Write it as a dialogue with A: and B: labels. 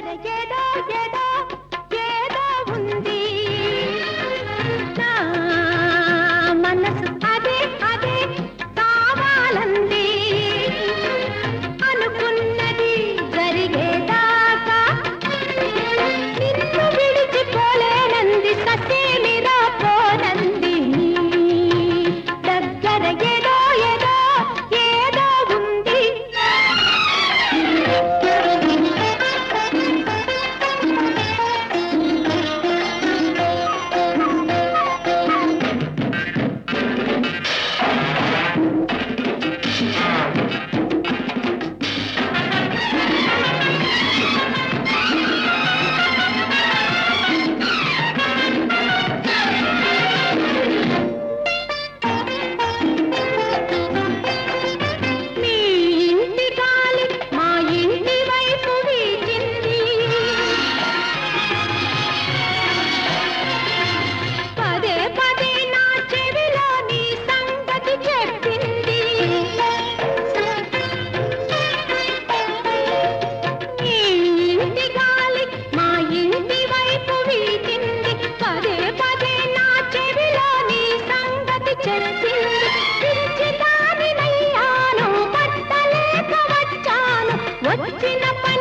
A: ఏదో ఏదో ఏదో ఉంది నా మనసు అదే అదే కావాలంది అనుకున్నది జరిగేదాకా నిన్ను విడిచిపోలేనంది ససేమిరా పోనంది దగ్గర ఏదో ఏదో ఏదో ఉంది మీ ఇంటి గాలి మా ఇంటి వైపు వీచింది పదే పదే నా చెవిలో నీ సంగతి చెప్పింది ఈ ఇంటి గాలి మా ఇంటి వైపు వీచింది పదే పదే నా చెవిలో నీ సంగతి చెప్పింది పిలిచి దానినయ్యాను పట్టలేక వచ్చాను వచ్చిన పని